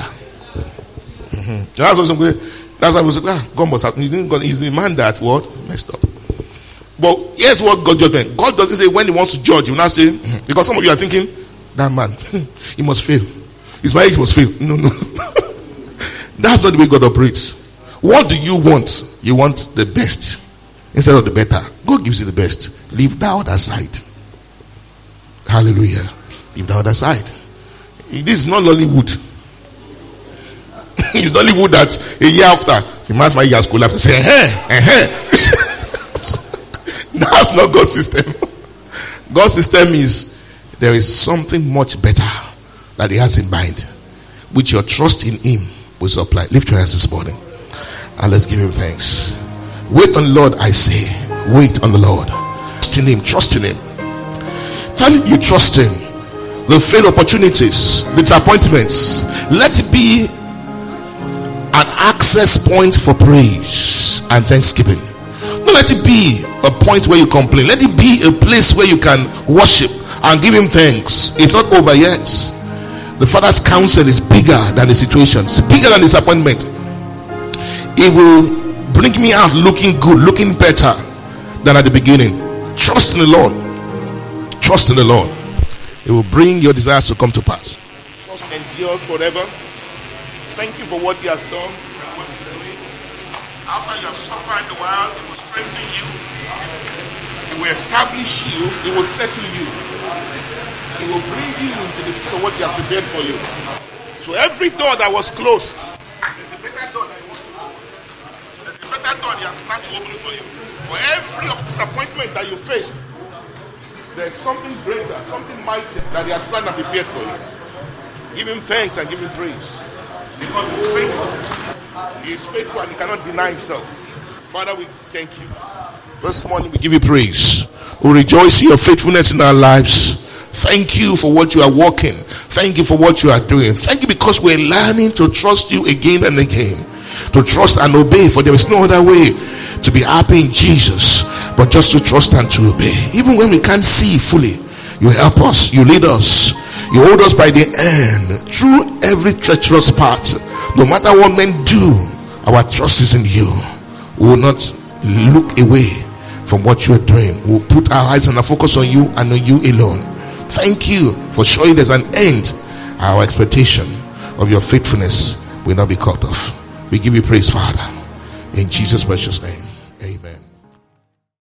That's why we say, God must have. He's the man that what messed up. But here's what God judges. God doesn't say when he wants to judge, he will not say, because some of you are thinking, that man, he must fail. His marriage must fail. No. That's not the way God operates. What do you want? You want the best instead of the better. God gives you the best. Leave the other side. Hallelujah. Leave the other side. This is not Nollywood. It's Nollywood that a year after, the man's marriage has collapsed and say, That's not God's system. God's system is there is something much better that he has in mind, which your trust in him will supply. Lift your hands this morning and let's give him thanks. Wait on the Lord, I say. Wait on the Lord. Trust in him. Trust in him. Tell him you trust him. The failed opportunities, the disappointments, let it be an access point for praise and thanksgiving. Don't let it be a point where you complain. Let it be a place where you can worship and give him thanks. It's not over yet. The Father's counsel is bigger than the situation. It's bigger than disappointment. It will bring me out looking good, looking better than at the beginning. Trust in the Lord. Trust in the Lord. It will bring your desires to come to pass. Trust endures forever. Thank you for what he has done. After you have suffered a while, it will strengthen you. It will establish you. It will settle you. It will bring you into the place of what he has prepared for you. So every door that was closed, there's a better door that he wants to open. There's a better door he has planned to open for you. For every disappointment that you faced, there's something greater, something mighty that he has planned and prepared for you. Give him thanks and give him praise. Because he's faithful. He is faithful and he cannot deny himself. Father, we thank you. This morning we give you praise. We rejoice in your faithfulness in our lives. Thank you for what you are working. Thank you for what you are doing. Thank you because we're learning to trust you again and again. To trust and obey, for there is no other way to be happy in Jesus but just to trust and to obey. Even when we can't see fully, you help us, you lead us, you hold us by the hand through every treacherous path. No matter what men do, our trust is in you. We will not look away from what you are doing. We will put our eyes and our focus on you and on you alone. Thank you for showing there's an end. Our expectation of your faithfulness will not be cut off. We give you praise, Father, in Jesus' precious name.